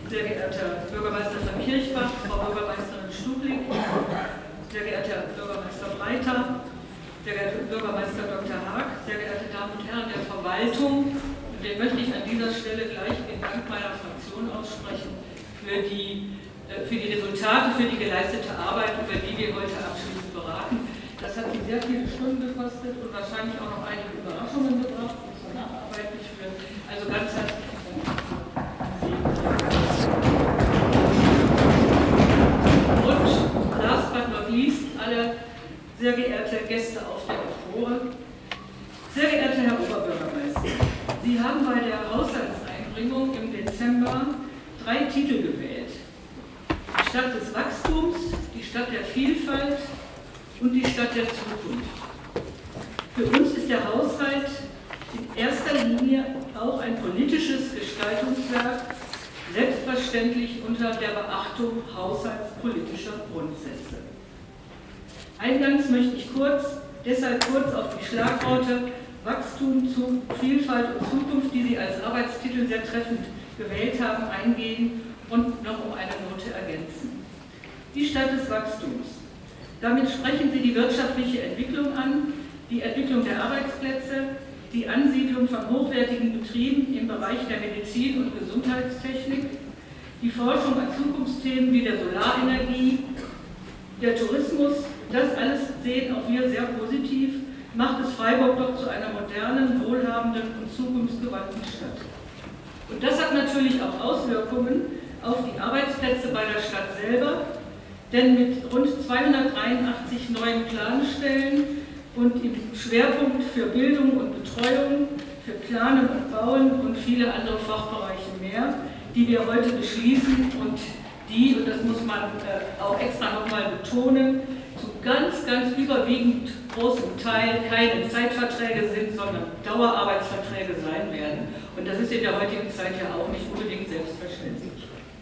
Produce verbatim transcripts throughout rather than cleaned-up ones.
sehr geehrter Bürgermeister von Kirchbach, Frau Bürgermeisterin Stublik, sehr geehrter Herr Bürgermeister Breiter, sehr geehrter Bürgermeister Doktor Haag, sehr geehrte Damen und Herren der Verwaltung, den möchte ich an dieser Stelle gleich den Dank meiner Fraktion aussprechen für die, für die Resultate, für die geleistete Arbeit, über die wir heute abschließend beraten. Das hat Sie sehr viele Stunden gekostet und wahrscheinlich auch noch einige Überraschungen gebracht, die zur Nacharbeit nicht führen. Also ganz herzlichen Dank. Und last but not least, alle sehr geehrte Gäste auf der Empore, sehr geehrter Herr Oberbürgermeister, Sie haben bei der Haushaltseinbringung im Dezember drei Titel gewählt. Die Stadt des Wachstums, die Stadt der Vielfalt und die Stadt der Zukunft. Für uns ist der Haushalt in erster Linie auch ein politisches Gestaltungswerk, selbstverständlich unter der Beachtung haushaltspolitischer Grundsätze. Eingangs möchte ich kurz, deshalb kurz auf die Schlagworte Wachstum, Vielfalt und Zukunft, die Sie als Arbeitstitel sehr treffend gewählt haben, eingehen und noch um eine Note ergänzen. Die Stadt des Wachstums. Damit sprechen Sie die wirtschaftliche Entwicklung an, die Entwicklung der Arbeitsplätze, die Ansiedlung von hochwertigen Betrieben im Bereich der Medizin und Gesundheitstechnik, die Forschung an Zukunftsthemen wie der Solarenergie, der Tourismus. Das alles sehen auch wir sehr positiv, macht es Freiburg doch zu einer modernen, wohlhabenden und zukunftsgewandten Stadt. Und das hat natürlich auch Auswirkungen auf die Arbeitsplätze bei der Stadt selber, denn mit rund zweihundertdreiundachtzig neuen Planstellen und im Schwerpunkt für Bildung und Betreuung, für Planen und Bauen und viele andere Fachbereiche mehr, die wir heute beschließen und die, und das muss man äh, auch extra nochmal betonen, zu ganz, ganz überwiegend großem Teil keine Zeitverträge sind, sondern Dauerarbeitsverträge sein werden. Und das ist in der heutigen Zeit ja auch nicht unbedingt selbstverständlich.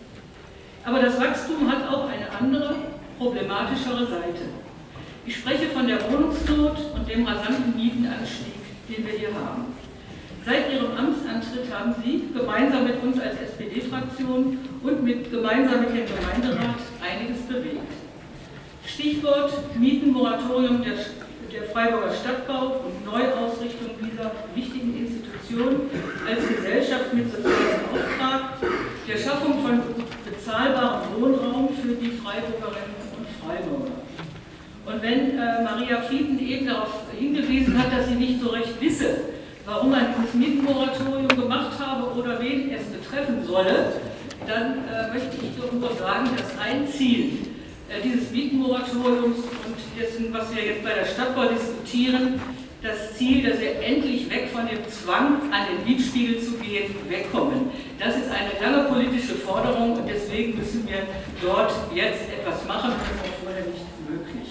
Aber das Wachstum hat auch eine andere, problematischere Seite. Ich spreche von der Wohnungsnot und dem rasanten Mietenanstieg, den wir hier haben. Seit Ihrem Amtsantritt haben Sie gemeinsam mit uns als S P D-Fraktion und mit, gemeinsam mit dem Gemeinderat einiges bewegt. Stichwort Mietenmoratorium der, der Freiburger Stadtbau und Neuausrichtung dieser wichtigen Institution als Gesellschaft mit sozialem Auftrag, der Schaffung von bezahlbarem Wohnraum für die Freiburgerinnen und Freiburger. Und wenn äh, Maria Fieten eben darauf hingewiesen hat, dass sie nicht so recht wisse, warum man dieses Mietenmoratorium gemacht habe oder wen es betreffen solle, dann äh, möchte ich doch nur sagen, dass ein Ziel äh, dieses Mietenmoratoriums und dessen, was wir jetzt bei der Stadtbau diskutieren, das Ziel, dass wir endlich weg von dem Zwang, an den Mietspiegel zu gehen, wegkommen. Das ist eine lange politische Forderung und deswegen müssen wir dort jetzt etwas machen, das war vorher nicht möglich.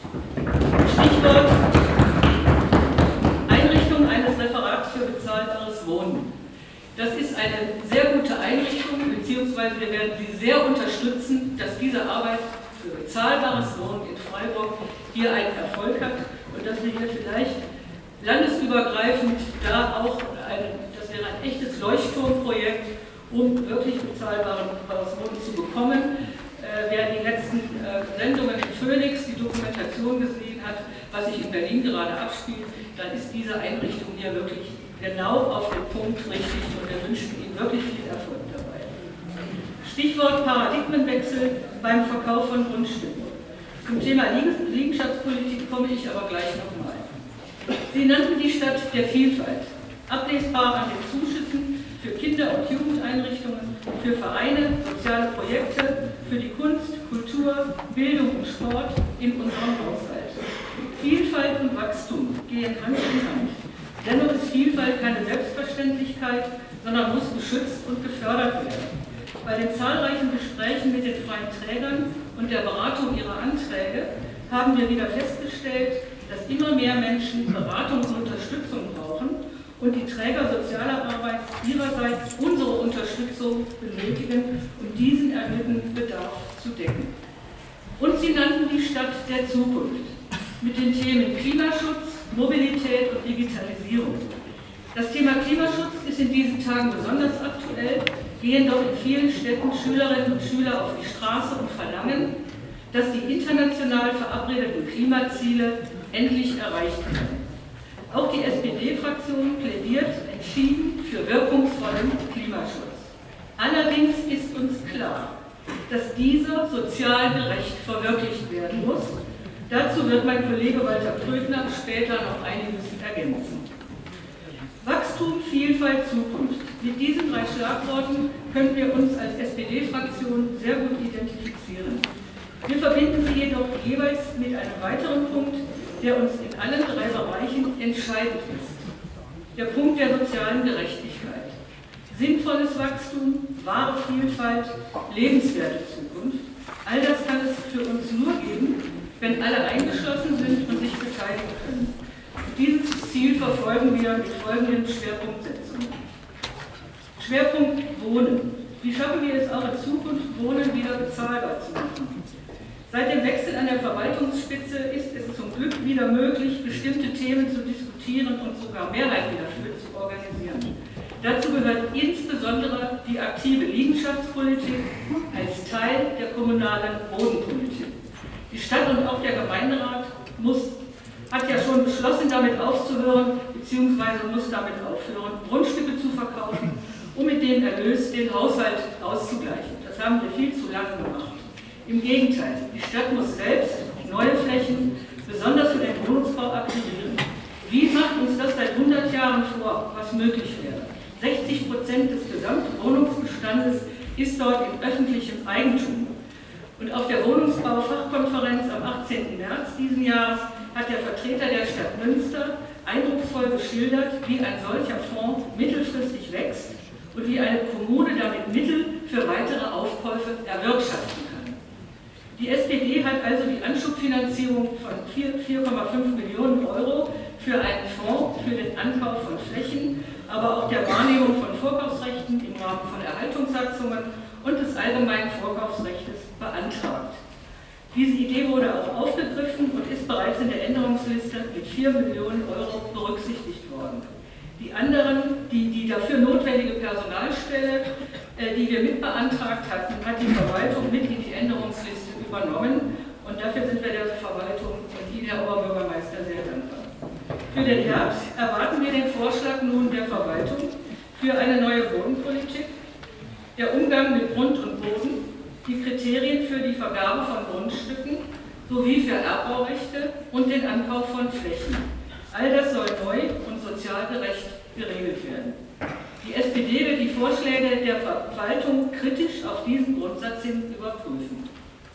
Stichwort Einrichtung eines Referats für bezahlbares Wohnen. Das ist eine sehr gute Einrichtung, beziehungsweise wir werden Sie sehr unterstützen, dass diese Arbeit für bezahlbares Wohnen in Freiburg hier einen Erfolg hat und dass wir hier vielleicht landesübergreifend da auch, ein, das wäre ein echtes Leuchtturmprojekt, um wirklich bezahlbares Wohnen zu bekommen. Äh, wer die letzten äh, Sendungen in Phoenix, die Dokumentation gesehen hat, was sich in Berlin gerade abspielt, dann ist diese Einrichtung hier wirklich genau auf den Punkt richtig und wir wünschen Ihnen wirklich viel Erfolg dabei. Stichwort Paradigmenwechsel beim Verkauf von Grundstücken. Zum Thema Liegenschaftspolitik komme ich aber gleich nochmal. Sie nannten die Stadt der Vielfalt, ablesbar an den Zuschüssen für Kinder- und Jugendeinrichtungen, für Vereine, soziale Projekte, für die Kunst, Kultur, Bildung und Sport in unserem Haushalt. Vielfalt und Wachstum gehen Hand in Hand. Dennoch ist Vielfalt keine Selbstverständlichkeit, sondern muss geschützt und gefördert werden. Bei den zahlreichen Gesprächen mit den freien Trägern und der Beratung ihrer Anträge haben wir wieder festgestellt, dass immer mehr Menschen Beratung und Unterstützung brauchen und die Träger sozialer Arbeit ihrerseits unsere Unterstützung benötigen, um diesen erhöhten Bedarf zu decken. Und sie nannten die Stadt der Zukunft mit den Themen Klimaschutz, Mobilität und Digitalisierung. Das Thema Klimaschutz ist in diesen Tagen besonders aktuell. gehen doch in vielen Städten Schülerinnen und Schüler auf die Straße und verlangen, dass die international verabredeten Klimaziele endlich erreicht werden. Auch die S P D-Fraktion plädiert entschieden für wirkungsvollen Klimaschutz. Allerdings ist uns klar, dass dieser sozial gerecht verwirklicht werden muss. Dazu wird mein Kollege Walter Trödner später noch einiges ergänzen. Wachstum, Vielfalt, Zukunft. Mit diesen drei Schlagworten können wir uns als S P D-Fraktion sehr gut identifizieren. Wir verbinden sie jedoch jeweils mit einem weiteren Punkt, der uns in allen drei Bereichen entscheidend ist. Der Punkt der sozialen Gerechtigkeit. Sinnvolles Wachstum, wahre Vielfalt, lebenswerte Zukunft. All das kann es für uns nur geben, wenn alle eingeschlossen sind und sich beteiligen können. Und dieses Ziel verfolgen wir mit folgenden Schwerpunktsetzungen. Schwerpunkt Wohnen. Wie schaffen wir es auch in Zukunft, Wohnen wieder bezahlbar zu machen? Seit dem Wechsel an der Verwaltungsspitze ist es zum Glück wieder möglich, bestimmte Themen zu diskutieren und sogar Mehrheiten dafür zu organisieren. Dazu gehört insbesondere die aktive Liegenschaftspolitik als Teil der kommunalen Bodenpolitik. Die Stadt und auch der Gemeinderat muss, hat ja schon beschlossen, damit aufzuhören, beziehungsweise muss damit aufhören, Grundstücke zu verkaufen, um mit dem Erlös den Haushalt auszugleichen. Das haben wir viel zu lange gemacht. Im Gegenteil, die Stadt muss selbst neue Flächen, besonders für den Wohnungsbau, akquirieren. Wie macht uns das seit hundert Jahren vor, was möglich wäre? sechzig Prozent des Gesamtwohnungsbestandes ist dort in öffentlichem Eigentum. Und auf der Wohnungsbaufachkonferenz am achtzehnten März diesen Jahres hat der Vertreter der Stadt Münster eindrucksvoll geschildert, wie ein solcher Fonds mittelfristig wächst und wie eine Kommune damit Mittel für weitere Aufkäufe erwirtschaften kann. Die S P D hat also die Anschubfinanzierung von vier Komma fünf Millionen Euro für einen Fonds für den Ankauf von Flächen, aber auch der Wahrnehmung von Vorkaufsrechten im Rahmen von Erhaltungssatzungen und des allgemeinen Vorkaufsrechts beantragt. Diese Idee wurde auch aufgegriffen und ist bereits in der Änderungsliste mit vier Millionen Euro berücksichtigt worden. Die anderen, die, die dafür notwendige Personalstelle, äh, die wir mitbeantragt hatten, hat die Verwaltung mit in die Änderungsliste übernommen und dafür sind wir der Verwaltung und Ihnen, Herr Oberbürgermeister, sehr dankbar. Für den Herbst erwarten wir den Vorschlag nun der Verwaltung für eine neue Bodenpolitik, der Umgang mit Grund und Boden, die Kriterien für die Vergabe von Grundstücken sowie für Erbbaurechte und den Ankauf von Flächen. All das soll neu und sozial gerecht geregelt werden. Die S P D wird die Vorschläge der Verwaltung kritisch auf diesen Grundsatz hin überprüfen.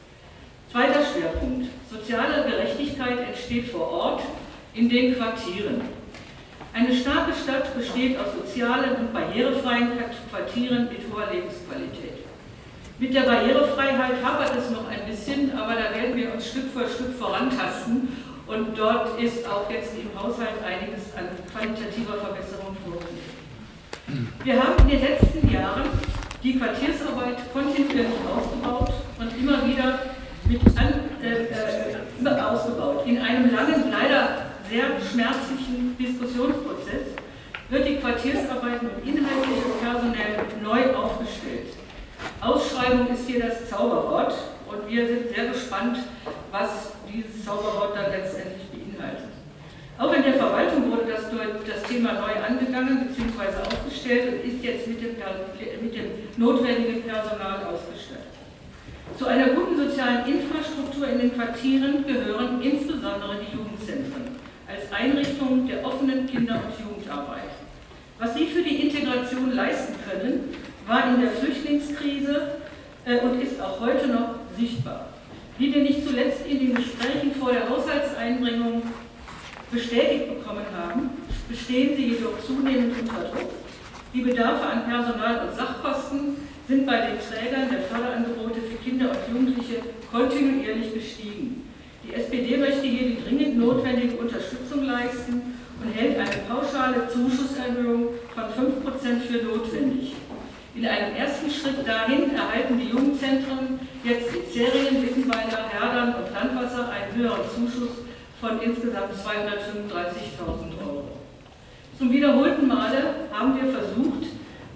Zweiter Schwerpunkt. Soziale Gerechtigkeit entsteht vor Ort in den Quartieren. Eine starke Stadt besteht aus sozialen und barrierefreien Quartieren mit hoher Lebensqualität. Mit der Barrierefreiheit hapert es noch ein bisschen, aber da werden wir uns Stück für Stück vorantasten und dort ist auch jetzt im Haushalt einiges an qualitativer Verbesserung vorgesehen. Wir haben in den letzten Jahren die Quartiersarbeit kontinuierlich ausgebaut und immer wieder mit an, äh, äh, ausgebaut. In einem langen, leider sehr schmerzlichen Diskussionsprozess wird die Quartiersarbeit mit inhaltlich und personell neu aufgestellt. Ausschreibung ist hier das Zauberwort und wir sind sehr gespannt, was dieses Zauberwort dann letztendlich beinhaltet. Auch in der Verwaltung wurde das, das Thema neu angegangen bzw. aufgestellt und ist jetzt mit dem, mit dem notwendigen Personal ausgestattet. Zu einer guten sozialen Infrastruktur in den Quartieren gehören insbesondere die Jugendzentren als Einrichtungen der offenen Kinder- und Jugendarbeit. Was sie für die Integration leisten können, war in der Flüchtlingskrise äh, und ist auch heute noch sichtbar. Wie wir nicht zuletzt in den Gesprächen vor der Haushaltseinbringung bestätigt bekommen haben, bestehen sie jedoch zunehmend unter Druck. Die Bedarfe an Personal- und Sachkosten sind bei den Trägern der Förderangebote für Kinder und Jugendliche kontinuierlich gestiegen. Die S P D möchte hier die dringend notwendige Unterstützung leisten und hält eine pauschale Zuschusserhöhung von fünf Prozent für notwendig. In einem ersten Schritt dahin erhalten die Jugendzentren jetzt in Zerringen, Wittenweiler, Herdern und Landwasser einen höheren Zuschuss von insgesamt zweihundertfünfunddreißigtausend Euro. Zum wiederholten Male haben wir versucht,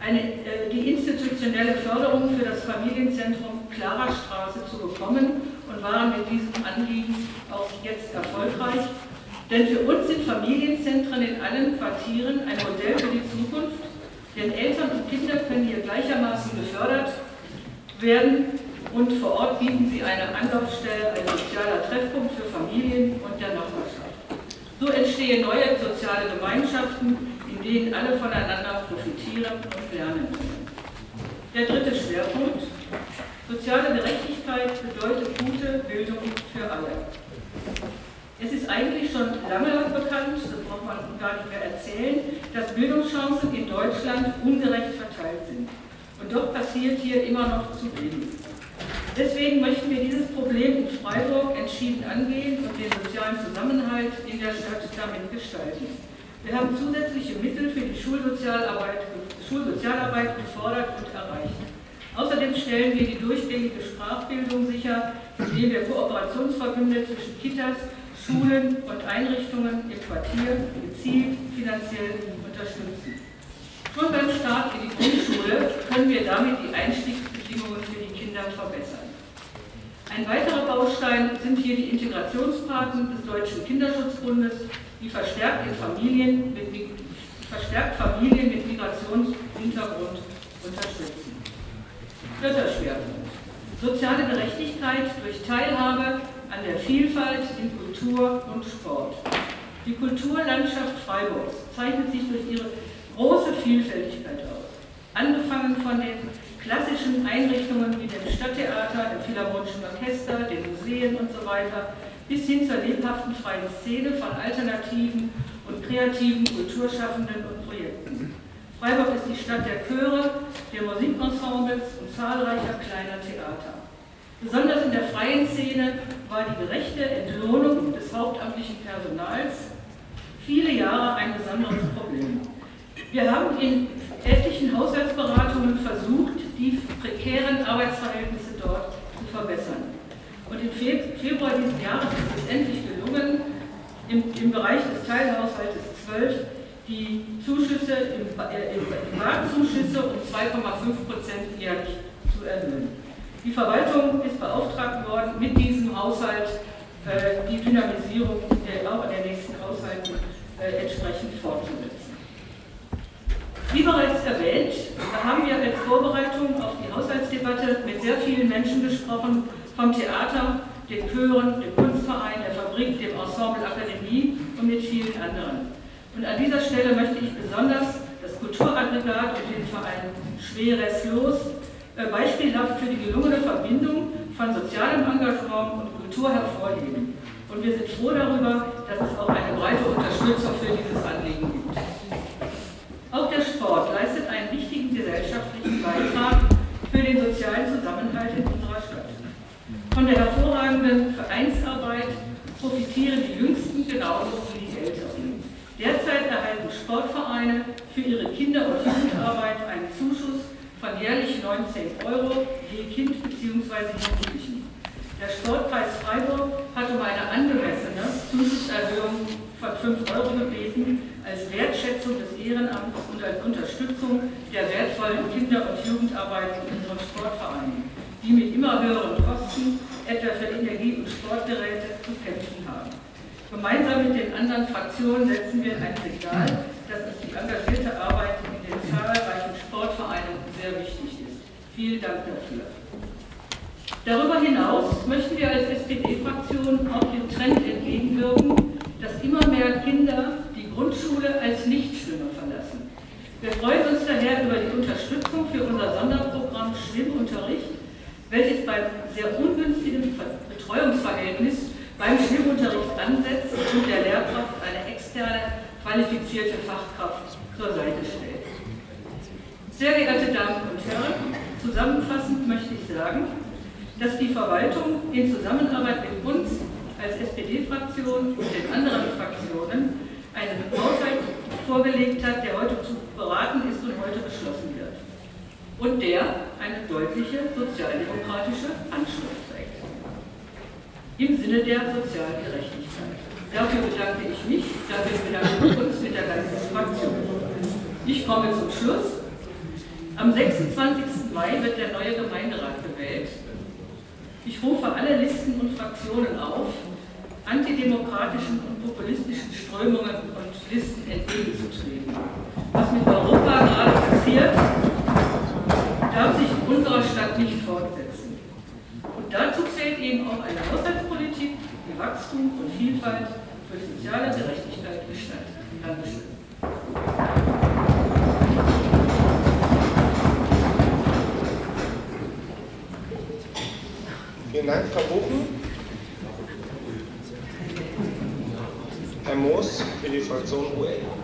eine, äh, die institutionelle Förderung für das Familienzentrum Klarerstraße zu bekommen und waren mit diesem Anliegen auch jetzt erfolgreich. Denn für uns sind Familienzentren in allen Quartieren ein Modell für die Zukunft, denn Eltern und Kinder können hier gleichermaßen gefördert werden und vor Ort bieten sie eine Anlaufstelle, ein sozialer Treffpunkt für Familien und der Nachbarschaft. So entstehen neue soziale Gemeinschaften, in denen alle voneinander profitieren und lernen können. Der dritte Schwerpunkt: Soziale Gerechtigkeit bedeutet gute Bildung für alle. Es ist eigentlich schon lange bekannt, das braucht man gar nicht mehr erzählen, dass Bildungschancen in Deutschland ungerecht verteilt sind. Und doch passiert hier immer noch zu wenig. Deswegen möchten wir dieses Problem in Freiburg entschieden angehen und den sozialen Zusammenhalt in der Stadt damit gestalten. Wir haben zusätzliche Mittel für die Schulsozialarbeit, Schulsozialarbeit gefordert und erreicht. Außerdem stellen wir die durchgängige Sprachbildung sicher, indem wir Kooperationsverbünde zwischen Kitas, Schulen und Einrichtungen im Quartier gezielt finanziell unterstützen. Schon beim Start in die Grundschule können wir damit die Einstiegsbedingungen für die Kinder verbessern. Ein weiterer Baustein sind hier die Integrationspaten des Deutschen Kinderschutzbundes, die verstärkt, in Familien mit, verstärkt Familien mit Migrationshintergrund unterstützen. Vierter Schwerpunkt: Soziale Gerechtigkeit durch Teilhabe an der Vielfalt in Kultur und Sport. Die Kulturlandschaft Freiburgs zeichnet sich durch ihre große Vielfältigkeit aus. Angefangen von den klassischen Einrichtungen wie dem Stadttheater, dem Philharmonischen Orchester, den Museen und so weiter, bis hin zur lebhaften freien Szene von alternativen und kreativen Kulturschaffenden und Projekten. Freiburg ist die Stadt der Chöre, der Musikensembles und zahlreicher kleiner Theater. Besonders in der freien Szene war die gerechte Entlohnung des hauptamtlichen Personals viele Jahre ein besonderes Problem. Wir haben in etlichen Haushaltsberatungen versucht, die prekären Arbeitsverhältnisse dort zu verbessern. Und im Februar dieses Jahres ist es endlich gelungen, im, im Bereich des Teilhaushaltes zwölf die Zuschüsse, im, äh, die Marktzuschüsse um zwei Komma fünf Prozent jährlich zu erhöhen. Die Verwaltung ist beauftragt worden, mit diesem Haushalt äh, die Dynamisierung der, auch in den nächsten Haushalten äh, entsprechend fortzusetzen. Wie bereits erwähnt, haben wir als Vorbereitung auf die Haushaltsdebatte mit sehr vielen Menschen gesprochen, vom Theater, den Chören, dem Kunstverein, der Fabrik, dem Ensemble Akademie und mit vielen anderen. Und an dieser Stelle möchte ich besonders das Kulturaggregat und den Verein Schweres Los äh, beispielhaft für die gelungene Verbindung von sozialem Engagement und Kultur hervorheben. Und wir sind froh darüber, dass es auch eine breite Unterstützung für dieses Anliegen gibt. Auch der Sport leistet einen wichtigen gesellschaftlichen Beitrag für den sozialen Zusammenhalt in unserer Stadt. Von der hervorragenden Vereinsarbeit profitieren die Jüngsten genauso wie die Älteren. Derzeit erhalten Sportvereine für ihre Kinder- und Jugendarbeit einen Zuschuss von jährlich neunzehn Euro je Kind bzw. Jugendlichen. Der Sportkreis Freiburg hat um eine angemessene Zuschusserhöhung von fünf Euro gebeten, als Wertschätzung des Ehrenamts und als Unterstützung der wertvollen Kinder- und Jugendarbeit in unseren Sportvereinen, die mit immer höheren Kosten, etwa für Energie- und Sportgeräte, zu kämpfen haben. Gemeinsam mit den anderen Fraktionen setzen wir ein Signal, dass uns die engagierte Arbeit in den zahlreichen Sportvereinen sehr wichtig ist. Vielen Dank dafür. Darüber hinaus möchten wir als S P D-Fraktion auch dem Trend entgegenwirken, dass immer mehr Kinder die Grundschule als Nichtschwimmer verlassen. Wir freuen uns daher über die Unterstützung für unser Sonderprogramm Schwimmunterricht, welches beim sehr ungünstigen Betreuungsverhältnis beim Schwimmunterricht ansetzt und der Lehrkraft eine externe, qualifizierte Fachkraft zur Seite stellt. Sehr geehrte Damen und Herren, zusammenfassend möchte ich sagen, dass die Verwaltung in Zusammenarbeit mit uns als S P D-Fraktion und den anderen Fraktionen einen Haushalt vorgelegt hat, der heute zu beraten ist und heute beschlossen wird. Und der eine deutliche sozialdemokratische Anschrift trägt. Im Sinne der sozialen Gerechtigkeit. Dafür bedanke ich mich, dafür bedanke ich uns mit der ganzen Fraktion. Ich komme zum Schluss. Am sechsundzwanzigsten Mai wird der neue Gemeinderat gewählt. Ich rufe alle Listen und Fraktionen auf, antidemokratischen und populistischen Strömungen und Listen entgegenzutreten. Was mit Europa gerade passiert, darf sich in unserer Stadt nicht fortsetzen. Und dazu zählt eben auch eine Haushaltspolitik, die Wachstum und Vielfalt für soziale Gerechtigkeit gestaltet. Dankeschön. Vielen Dank, Frau Buchen. Herr Moos für die Fraktion U L.